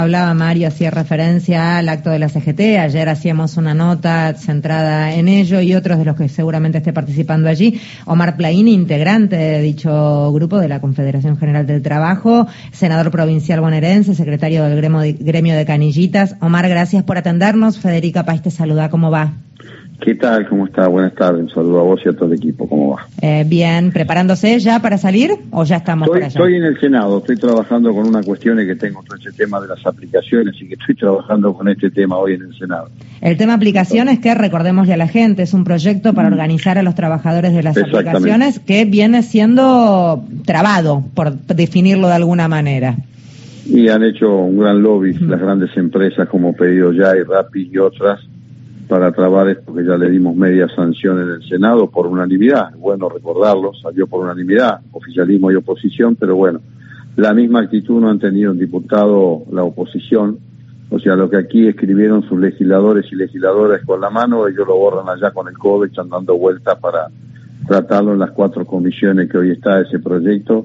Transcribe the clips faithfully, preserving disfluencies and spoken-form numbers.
Hablaba Mario, hacía referencia al acto de la C G T, ayer hacíamos una nota centrada en ello y otros de los que seguramente esté participando allí. Omar Plaini, integrante de dicho grupo de la Confederación General del Trabajo, senador provincial bonaerense, secretario del gremio de, gremio de Canillitas. Omar, gracias por atendernos. Federica País te saluda, ¿cómo va? ¿Qué tal? ¿Cómo está? Buenas tardes. Un saludo a vos y a todo el equipo. ¿Cómo va? Eh, bien. ¿Preparándose ya para salir o ya estamos estoy, por allá? Estoy en el Senado. Estoy trabajando con una cuestión que tengo todo ese tema de las aplicaciones y que estoy trabajando con este tema hoy en el Senado. El tema aplicaciones, que recordémosle a la gente, es un proyecto para organizar a los trabajadores de las aplicaciones que viene siendo trabado, por definirlo de alguna manera. Y han hecho un gran lobby las grandes empresas como Pedido Ya y Rappi y otras para trabar esto, que ya le dimos media sanción en el Senado por unanimidad. Bueno recordarlo, salió por unanimidad, oficialismo y oposición, pero bueno, la misma actitud no han tenido un diputado la oposición. O sea, lo que aquí escribieron sus legisladores y legisladoras con la mano, ellos lo borran allá con el codo, echan dando vueltas para tratarlo en las cuatro comisiones que hoy está ese proyecto,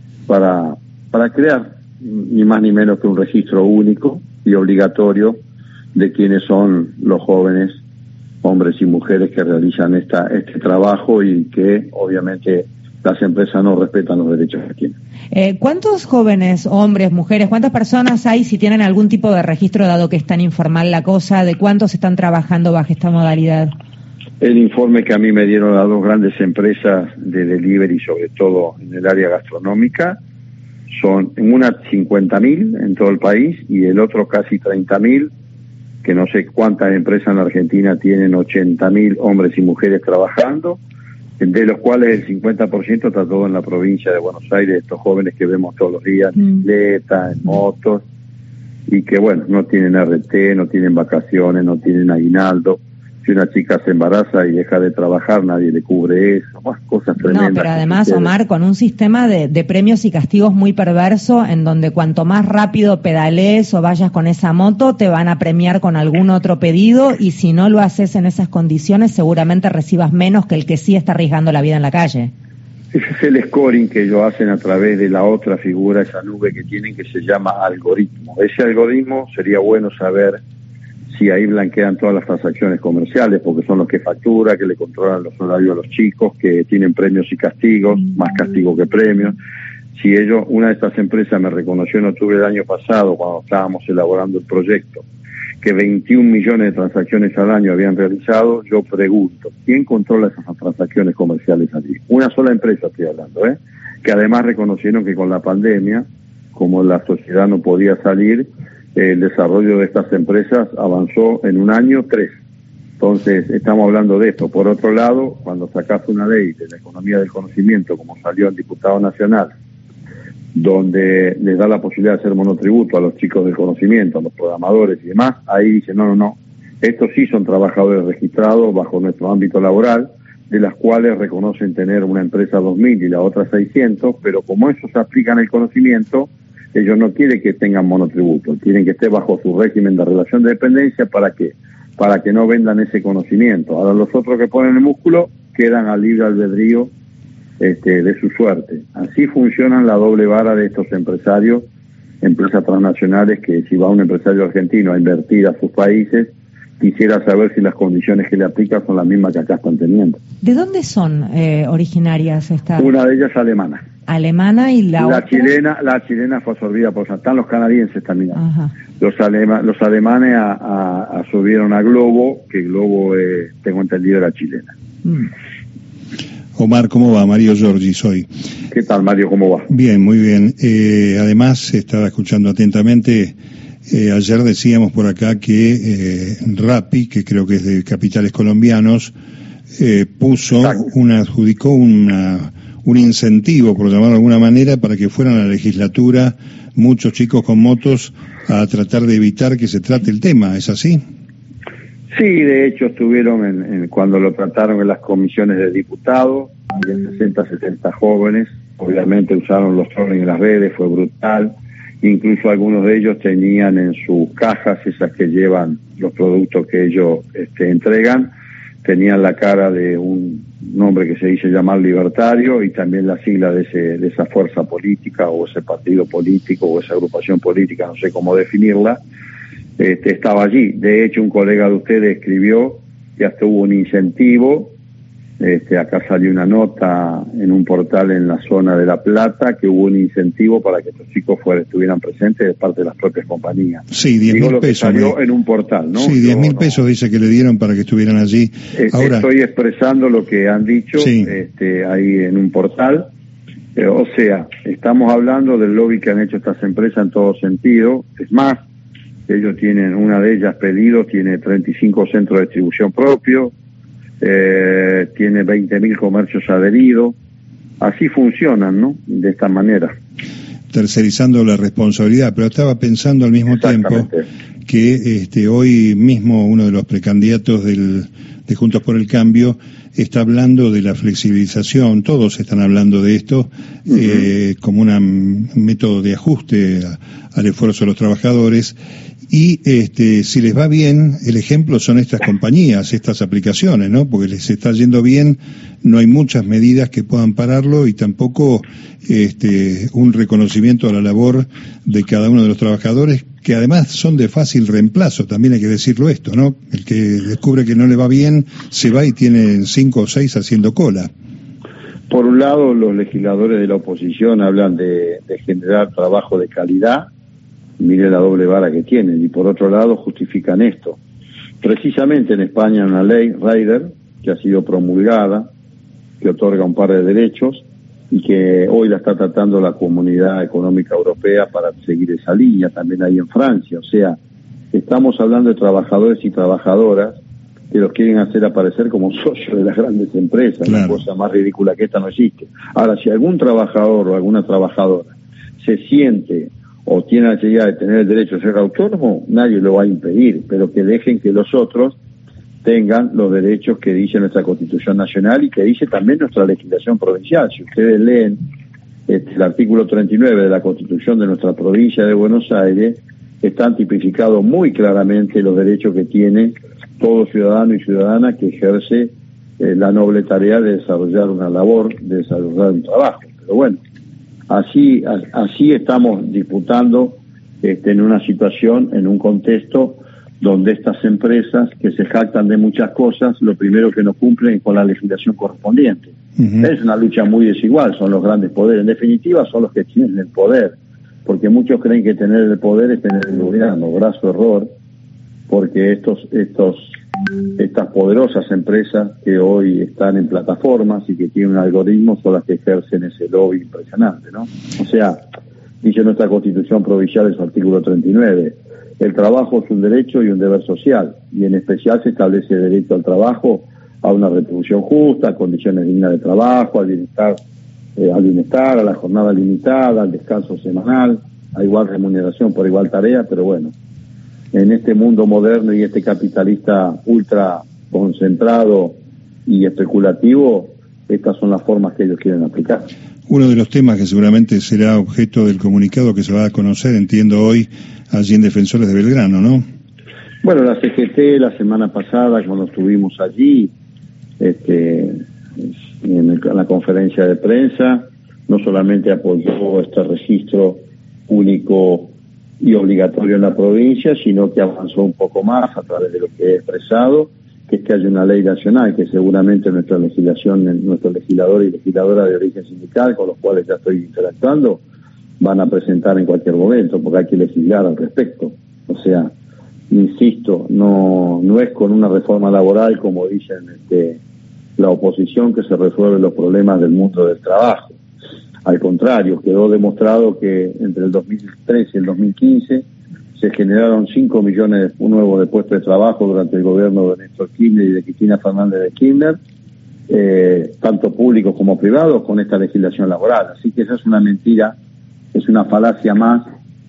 para, para crear ni más ni menos que un registro único y obligatorio de quiénes son los jóvenes, hombres y mujeres que realizan esta este trabajo y que obviamente las empresas no respetan los derechos que tienen. Eh, ¿Cuántos jóvenes, hombres, mujeres, cuántas personas hay, si tienen algún tipo de registro, dado que es tan informal la cosa, de cuántos están trabajando bajo esta modalidad? El informe que a mí me dieron las dos grandes empresas de delivery, sobre todo en el área gastronómica, son en una cincuenta mil en todo el país y el otro casi treinta mil, que no sé cuántas empresas en la Argentina tienen ochenta mil hombres y mujeres trabajando, de los cuales el cincuenta por ciento está todo en la provincia de Buenos Aires, estos jóvenes que vemos todos los días en bicicleta, en motos, y que bueno, no tienen R T, no tienen vacaciones, no tienen aguinaldo. Si una chica se embaraza y deja de trabajar, nadie le cubre eso, más cosas tremendas. No, pero además, Omar, con un sistema de, de premios y castigos muy perverso, en donde cuanto más rápido pedalees o vayas con esa moto, te van a premiar con algún otro pedido, y si no lo haces en esas condiciones, seguramente recibas menos que el que sí está arriesgando la vida en la calle. Ese es el scoring que ellos hacen a través de la otra figura, esa nube que tienen, que se llama algoritmo. Ese algoritmo sería bueno saber si ahí blanquean todas las transacciones comerciales, porque son los que factura, que le controlan los horarios a los chicos, que tienen premios y castigos, más castigos que premios. Si ellos, una de estas empresas me reconoció en octubre del año pasado, cuando estábamos elaborando el proyecto, que veintiún millones de transacciones al año habían realizado, yo pregunto, ¿quién controla esas transacciones comerciales allí? Una sola empresa estoy hablando, ¿eh? Que además reconocieron que con la pandemia, como la sociedad no podía salir, el desarrollo de estas empresas avanzó en un año tres. Entonces, estamos hablando de esto. Por otro lado, cuando sacás una ley de la economía del conocimiento, como salió el diputado nacional, donde les da la posibilidad de hacer monotributo a los chicos del conocimiento, a los programadores y demás, ahí dicen, no, no, no, estos sí son trabajadores registrados bajo nuestro ámbito laboral, de las cuales reconocen tener una empresa dos mil y la otra seiscientos, pero como eso se aplica en el conocimiento, ellos no quieren que tengan monotributo, quieren que esté bajo su régimen de relación de dependencia. ¿Para qué? Para que no vendan ese conocimiento. Ahora los otros que ponen el músculo quedan al libre albedrío este, de su suerte. Así funcionan la doble vara de estos empresarios, empresas transnacionales, que si va un empresario argentino a invertir a sus países, quisiera saber si las condiciones que le aplican son las mismas que acá están teniendo. ¿De dónde son eh, originarias estas? Una de ellas alemana. Alemana y la, la otra. chilena la chilena fue absorbida por están los canadienses también. Ajá. los alema, los alemanes a, a, a subieron a Globo, que Globo eh, tengo entendido era chilena. mm. Omar, ¿cómo va? Mario Giorgi soy. ¿Qué tal, Mario? ¿Cómo va? Bien, muy bien. Eh, además estaba escuchando atentamente. Eh, ayer decíamos por acá que eh, Rappi, que creo que es de capitales colombianos, eh, puso Exacto. una adjudicó una un incentivo, por llamarlo de alguna manera, para que fueran a la legislatura muchos chicos con motos a tratar de evitar que se trate el tema. ¿Es así? Sí, de hecho estuvieron en, en cuando lo trataron en las comisiones de diputados, de sesenta, setenta jóvenes, obviamente usaron los trolls en las redes, fue brutal. Incluso algunos de ellos tenían en sus cajas, esas que llevan los productos que ellos este, entregan, tenían la cara de un nombre que se dice llamar libertario, y también la sigla de, ese, de esa fuerza política o ese partido político o esa agrupación política, no sé cómo definirla, este, estaba allí. De hecho, un colega de ustedes escribió que hasta hubo un incentivo. Este, acá salió una nota en un portal en la zona de La Plata que hubo un incentivo para que estos chicos fueran, estuvieran presentes de parte de las propias compañías. Sí, diez mil pesos. Salió en un portal, ¿no? Sí, diez mil pesos dice que le dieron para que estuvieran allí. Eh, Ahora estoy expresando lo que han dicho, sí, este, ahí en un portal. Eh, o sea, estamos hablando del lobby que han hecho estas empresas en todo sentido. Es más, ellos tienen, una de ellas pedido, tiene treinta y cinco centros de distribución propios. Eh, tiene veinte mil comercios adheridos. Así funcionan, ¿no? De esta manera. Tercerizando la responsabilidad, pero estaba pensando al mismo tiempo que este, hoy mismo uno de los precandidatos del, de Juntos por el Cambio está hablando de la flexibilización, todos están hablando de esto, uh-huh. eh, como una, un método de ajuste a, al esfuerzo de los trabajadores. Y este, si les va bien, el ejemplo son estas compañías, estas aplicaciones, ¿no? Porque les está yendo bien, no hay muchas medidas que puedan pararlo y tampoco este, un reconocimiento a la labor de cada uno de los trabajadores, que además son de fácil reemplazo, también hay que decirlo esto, ¿no? El que descubre que no le va bien, se va y tiene cinco o seis haciendo cola. Por un lado, los legisladores de la oposición hablan de, de generar trabajo de calidad. Mire la doble vara que tienen, y por otro lado justifican esto. Precisamente en España hay una ley, Rider, que ha sido promulgada, que otorga un par de derechos y que hoy la está tratando la Comunidad Económica Europea para seguir esa línea, también hay en Francia. O sea, estamos hablando de trabajadores y trabajadoras que los quieren hacer aparecer como socios de las grandes empresas. Claro. Una cosa más ridícula que esta no existe. Ahora, si algún trabajador o alguna trabajadora se siente o tiene la necesidad de tener el derecho a ser autónomo, nadie lo va a impedir, pero que dejen que los otros tengan los derechos que dice nuestra Constitución Nacional y que dice también nuestra legislación provincial. Si ustedes leen este, el artículo treinta y nueve de la Constitución de nuestra provincia de Buenos Aires, están tipificados muy claramente los derechos que tiene todo ciudadano y ciudadana que ejerce eh, la noble tarea de desarrollar una labor, de desarrollar un trabajo. Pero bueno, Así, así estamos disputando este, en una situación, en un contexto donde estas empresas que se jactan de muchas cosas, lo primero que no cumplen es con la legislación correspondiente. Uh-huh. Es una lucha muy desigual, son los grandes poderes. En definitiva, son los que tienen el poder, porque muchos creen que tener el poder es tener el gobierno. Brazo error, porque estos, estos, estas poderosas empresas que hoy están en plataformas y que tienen un algoritmo son las que ejercen ese lobby impresionante, ¿no? O sea, dice nuestra Constitución Provincial en su artículo treinta y nueve, el trabajo es un derecho y un deber social, y en especial se establece el derecho al trabajo, a una retribución justa, a condiciones dignas de trabajo, al bienestar, eh, al bienestar, a la jornada limitada, al descanso semanal, a igual remuneración por igual tarea, pero bueno, en este mundo moderno y este capitalista ultra concentrado y especulativo, estas son las formas que ellos quieren aplicar. Uno de los temas que seguramente será objeto del comunicado que se va a conocer, entiendo hoy, allí en Defensores de Belgrano, ¿no? Bueno, la C G T la semana pasada, cuando estuvimos allí, este, en, el, en la conferencia de prensa, no solamente apoyó este registro único y obligatorio en la provincia, sino que avanzó un poco más a través de lo que he expresado, que es que haya una ley nacional, que seguramente nuestra legislación, nuestros legisladores y legisladoras de origen sindical, con los cuales ya estoy interactuando, van a presentar en cualquier momento, porque hay que legislar al respecto. O sea, insisto, no no es con una reforma laboral, como dicen este, la oposición, que se resuelven los problemas del mundo del trabajo. Al contrario, quedó demostrado que entre el dos mil trece y el dos mil quince se generaron cinco millones nuevos de puestos de trabajo durante el gobierno de Néstor Kirchner y de Cristina Fernández de Kirchner, eh, tanto públicos como privados, con esta legislación laboral. Así que esa es una mentira, es una falacia más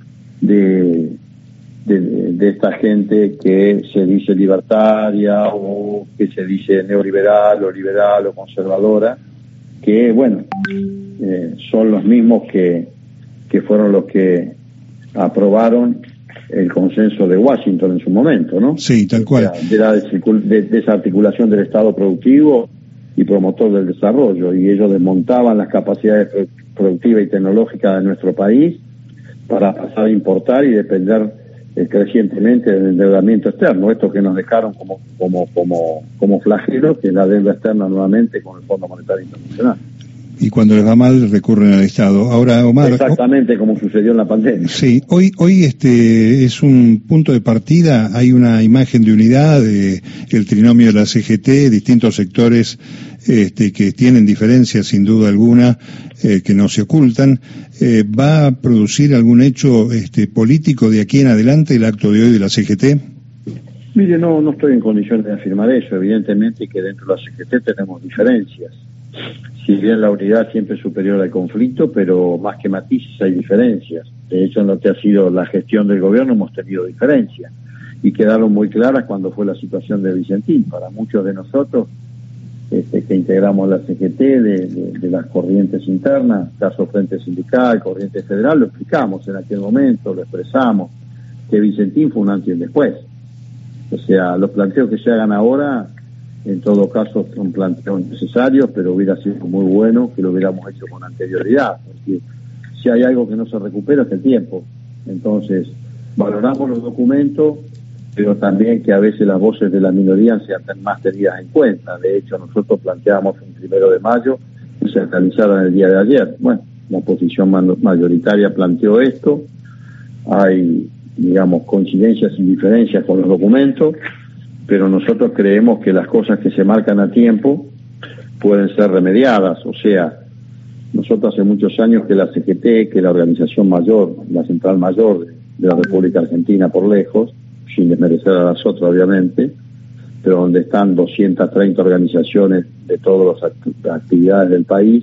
de, de, de esta gente que se dice libertaria o que se dice neoliberal o liberal o conservadora, que, bueno, eh, son los mismos que, que fueron los que aprobaron el consenso de Washington en su momento, ¿no? Sí, tal cual. De la desarticulación del Estado productivo y promotor del desarrollo, y ellos desmontaban las capacidades productivas y tecnológicas de nuestro país para pasar a importar y depender eh, crecientemente del endeudamiento externo, esto que nos dejaron como como como como flagelo, que es la deuda externa nuevamente con el Fondo Monetario Internacional. Y cuando les va mal recurren al Estado. Ahora, Omar, exactamente como sucedió en la pandemia. Sí, hoy hoy este es un punto de partida, hay una imagen de unidad, de el trinomio de la C G T, distintos sectores este, que tienen diferencias sin duda alguna, eh, que no se ocultan. Eh, ¿Va a producir algún hecho este, político de aquí en adelante el acto de hoy de la C G T? Mire, no, no estoy en condiciones de afirmar eso, evidentemente que dentro de la C G T tenemos diferencias. Si bien la unidad siempre es superior al conflicto, pero más que matices hay diferencias. De hecho, en lo que ha sido la gestión del gobierno hemos tenido diferencias y quedaron muy claras cuando fue la situación de Vicentín. Para muchos de nosotros este, que integramos la C G T, de, de, de las corrientes internas, caso Frente Sindical, Corriente Federal, lo explicamos en aquel momento, lo expresamos, que Vicentín fue un antes y un después. O sea, los planteos que se hagan ahora, en todo caso, son planteos necesarios, pero hubiera sido muy bueno que lo hubiéramos hecho con anterioridad, porque si hay algo que no se recupera es el tiempo. Entonces, valoramos los documentos, pero también que a veces las voces de la minoría sean más tenidas en cuenta. De hecho, nosotros planteamos un primero de mayo que se realizara en el día de ayer. Bueno, la oposición mayoritaria planteó esto, hay, digamos, coincidencias y diferencias con los documentos, pero nosotros creemos que las cosas que se marcan a tiempo pueden ser remediadas. O sea, nosotros hace muchos años que la C G T, que la organización mayor, la central mayor de, de la República Argentina por lejos, sin desmerecer a las otras obviamente, pero donde están doscientas treinta organizaciones de todas las act- actividades del país,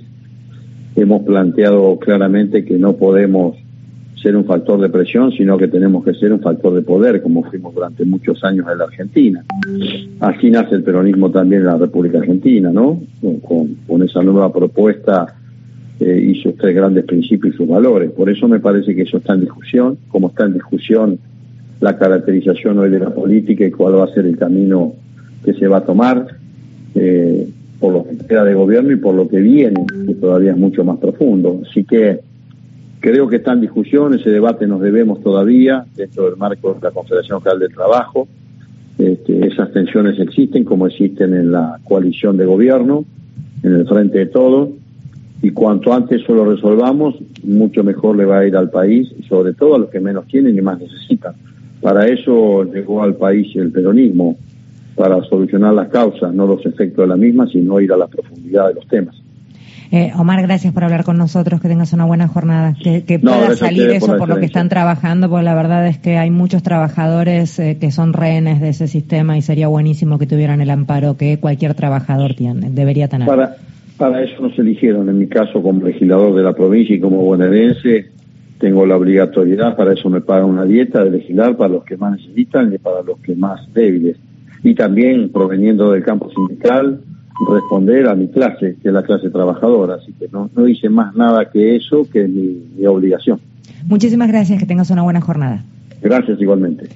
hemos planteado claramente que no podemos ser un factor de presión, sino que tenemos que ser un factor de poder, como fuimos durante muchos años en la Argentina. Así nace el peronismo también en la República Argentina, ¿no? Con, con esa nueva propuesta eh, y sus tres grandes principios y sus valores. Por eso me parece que eso está en discusión, como está en discusión la caracterización hoy de la política y cuál va a ser el camino que se va a tomar, eh, por lo que queda de gobierno y por lo que viene, que todavía es mucho más profundo. Así que creo que está en discusión, ese debate nos debemos todavía dentro del marco de la Confederación General del Trabajo. Este, esas tensiones existen como existen en la coalición de gobierno, en el Frente de Todos, y cuanto antes eso lo resolvamos, mucho mejor le va a ir al país y sobre todo a los que menos tienen y más necesitan. Para eso llegó al país el peronismo, para solucionar las causas, no los efectos de la misma, sino ir a la profundidad de los temas. Eh, Omar, gracias por hablar con nosotros, que tengas una buena jornada, que, que no, pueda salir eso por, por lo que excelencia. están trabajando, porque la verdad es que hay muchos trabajadores eh, que son rehenes de ese sistema y sería buenísimo que tuvieran el amparo que cualquier trabajador tiene, debería tener. Para, para eso nos eligieron, en mi caso como legislador de la provincia y como bonaerense, tengo la obligatoriedad, para eso me pagan una dieta de legislar para los que más necesitan y para los que más débiles. Y también, proveniendo del campo sindical, responder a mi clase, que es la clase trabajadora, así que no, no hice más nada que eso, que es mi, mi obligación. Muchísimas gracias, que tengas una buena jornada. Gracias igualmente.